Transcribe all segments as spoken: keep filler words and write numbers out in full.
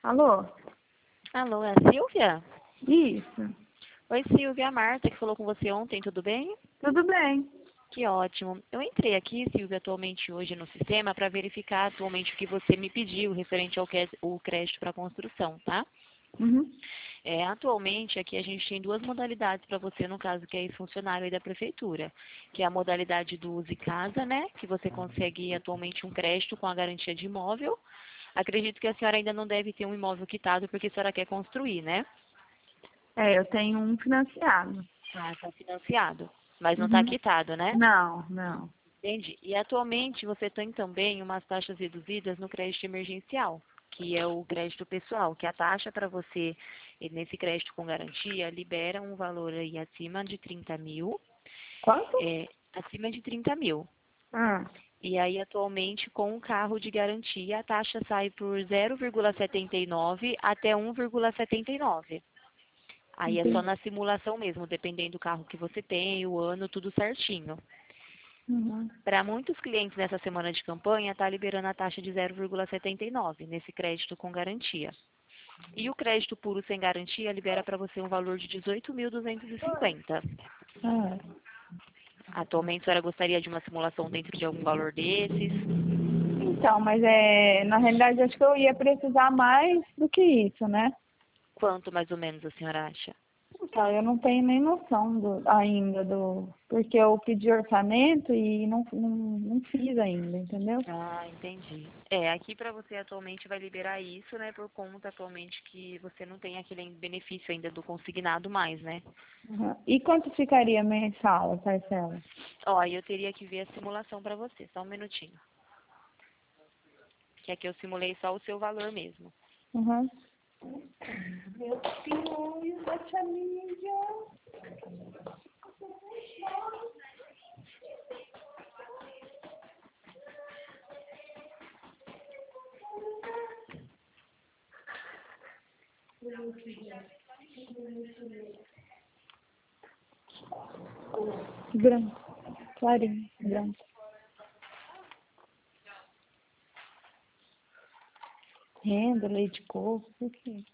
Alô? Alô, é a Silvia? Isso. Oi, Silvia, a Marta que falou com você ontem, tudo bem? Tudo bem. Que ótimo. Eu entrei aqui, Silvia, atualmente hoje no sistema para verificar atualmente o que você me pediu referente ao que- o crédito para construção, tá? Uhum. É, atualmente aqui a gente tem duas modalidades para você, no caso que é funcionário aí da prefeitura, que é a modalidade do Use Casa, né? Que você consegue atualmente um crédito com a garantia de imóvel. Acredito que a senhora ainda não deve ter um imóvel quitado porque a senhora quer construir, né? É, eu tenho um financiado. Ah, está financiado, mas não está Uhum. quitado, né? Não, não. Entendi. E atualmente você tem também umas taxas reduzidas no crédito emergencial, que é o crédito pessoal, que a taxa para você, eh, nesse crédito com garantia, libera um valor aí acima de trinta mil, Quanto? é, acima de trinta mil. Ah, E aí, atualmente, com o carro de garantia, a taxa sai por zero vírgula setenta e nove até um vírgula setenta e nove. Aí é só entendi. na simulação mesmo, dependendo do carro que você tem, o ano, tudo certinho. Uhum. Para muitos clientes nessa semana de campanha, está liberando a taxa de zero vírgula setenta e nove nesse crédito com garantia. E o crédito puro sem garantia libera para você um valor de dezoito mil duzentos e cinquenta. Ah. Atualmente, a senhora gostaria de uma simulação dentro de algum valor desses? Então, mas é, na realidade acho que eu ia precisar mais do que isso, né? Quanto mais ou menos a senhora acha? Então, eu não tenho nem noção do, ainda do. Porque eu pedi orçamento e não, não, não fiz ainda, entendeu? Ah, entendi. É, aqui para você atualmente vai liberar isso, né, por conta atualmente que você não tem aquele benefício ainda do consignado mais, né? Uhum. E quanto ficaria mensal a parcela? Ó, aí eu teria que ver a simulação para você, só um minutinho. Que aqui eu simulei só o seu valor mesmo. Uhum. Meu filho da família. Branco, clarinho, branco. Renda, leite de coco, o que?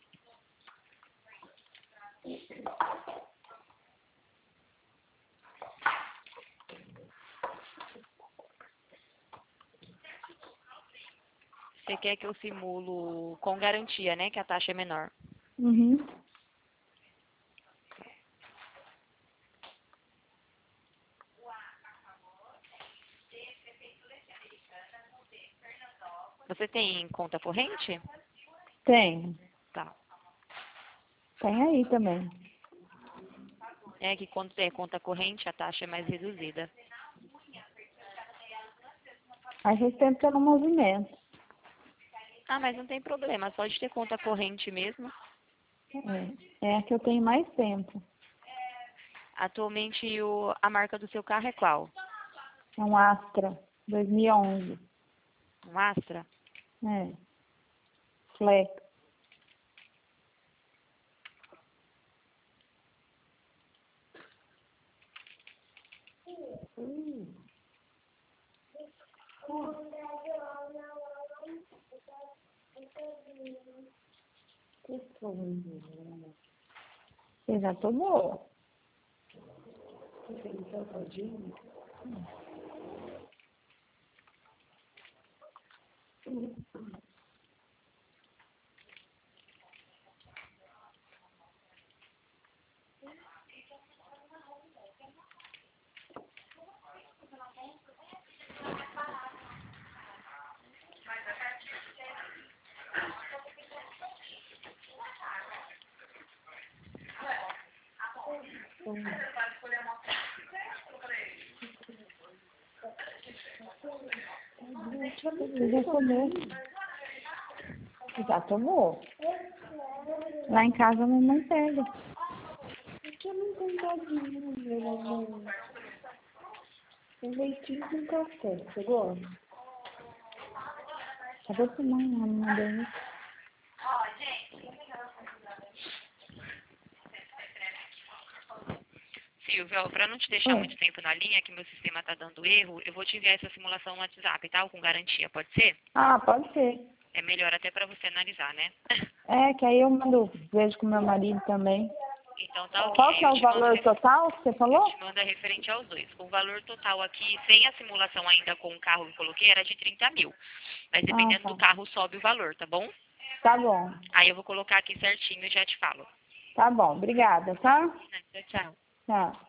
Você quer que eu simulo com garantia, né, que a taxa é menor? Uhum. Você tem conta corrente? Tem. Tá. Tem aí também. É que quando é conta corrente, a taxa é mais reduzida. Aí faz tempo que eu não movimento. Ah, mas não tem problema, só de ter conta corrente mesmo. É, é a que eu tenho mais tempo. Atualmente, o, a marca do seu carro é qual? É um Astra, dois mil e onze. Um Astra? É, Flex. Você já tomou? Você já tomou? Já tomou? Lá em casa a mamãe pega. Porque não tem tadinho, meu amor. Um leitinho com café, você gosta? Cadê sua mãe? Ela não mandou isso. Silvia, para não te deixar Oi. muito tempo na linha, que meu sistema está dando erro, eu vou te enviar essa simulação no WhatsApp, tá? Com garantia, pode ser? Ah, pode ser. É melhor até para você analisar, né? É, que aí eu mando, vejo com meu marido também. Então tá ok. Qual que é Eu o te mando valor re- total que você eu falou? te mando a referente aos dois. O valor total aqui, sem a simulação ainda com o carro que eu coloquei, era de trinta mil. Mas Ah, dependendo do tá. carro, sobe o valor, tá bom? Tá bom. Aí eu vou colocar aqui certinho e já te falo. Tá bom. Obrigada, tá? Tchau, tchau. Tchau.